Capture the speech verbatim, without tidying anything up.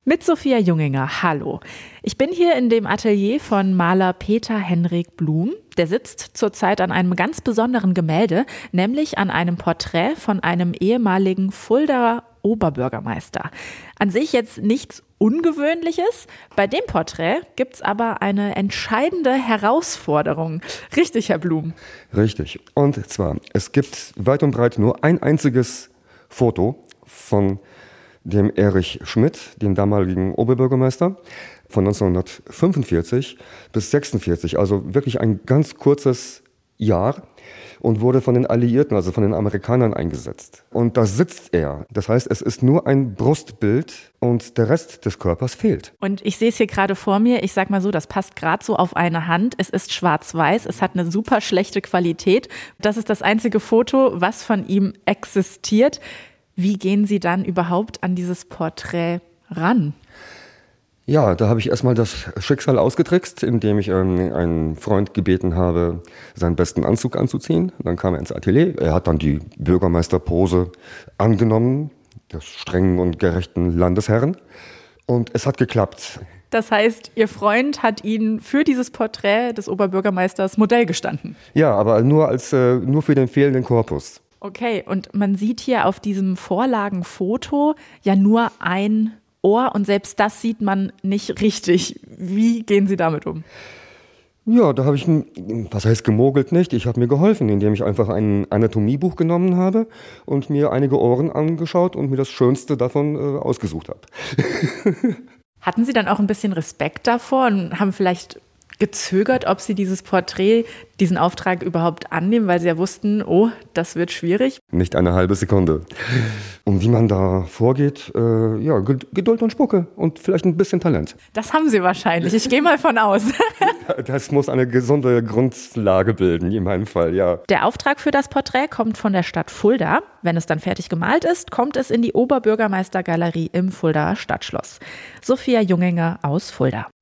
Mit Sophia Junginger, hallo. Ich bin hier in dem Atelier von Maler Peter Henrik Blum. Der sitzt zurzeit an einem ganz besonderen Gemälde, nämlich an einem Porträt von einem ehemaligen Fuldaer Oberbürgermeister. An sich jetzt nichts Ungewöhnliches. Bei dem Porträt gibt's aber eine entscheidende Herausforderung. Richtig, Herr Blum? Richtig. Und zwar, es gibt weit und breit nur ein einziges Foto von dem Erich Schmidt, dem damaligen Oberbürgermeister, von neunzehnhundertfünfundvierzig bis sechsundvierzig, also wirklich ein ganz kurzes Jahr, und wurde von den Alliierten, also von den Amerikanern eingesetzt. Und da sitzt er. Das heißt, es ist nur ein Brustbild und der Rest des Körpers fehlt. Und ich sehe es hier gerade vor mir. Ich sag mal so, das passt gerade so auf eine Hand. Es ist schwarz-weiß. Es hat eine super schlechte Qualität. Das ist das einzige Foto, was von ihm existiert. Wie gehen Sie dann überhaupt an dieses Porträt ran? Ja, da habe ich erstmal das Schicksal ausgetrickst, indem ich ähm, einen Freund gebeten habe, seinen besten Anzug anzuziehen. Dann kam er ins Atelier. Er hat dann die Bürgermeisterpose angenommen, des strengen und gerechten Landesherrn. Und es hat geklappt. Das heißt, Ihr Freund hat Ihnen für dieses Porträt des Oberbürgermeisters Modell gestanden? Ja, aber nur, als, äh, nur für den fehlenden Korpus. Okay, und man sieht hier auf diesem Vorlagenfoto ja nur ein Ohr und selbst das sieht man nicht richtig. Wie gehen Sie damit um? Ja, da habe ich, was heißt gemogelt nicht, ich habe mir geholfen, indem ich einfach ein Anatomiebuch genommen habe und mir einige Ohren angeschaut und mir das Schönste davon äh, ausgesucht habe. Hatten Sie dann auch ein bisschen Respekt davor und haben vielleicht gezögert, ob Sie dieses Porträt, diesen Auftrag überhaupt annehmen, weil Sie ja wussten, oh, das wird schwierig? Nicht eine halbe Sekunde. Und wie man da vorgeht, äh, ja, Geduld und Spucke und vielleicht ein bisschen Talent. Das haben Sie wahrscheinlich, ich gehe mal von aus. Das muss eine gesunde Grundlage bilden, in meinem Fall, ja. Der Auftrag für das Porträt kommt von der Stadt Fulda. Wenn es dann fertig gemalt ist, kommt es in die Oberbürgermeistergalerie im Fuldaer Stadtschloss. Sophia Junginger aus Fulda.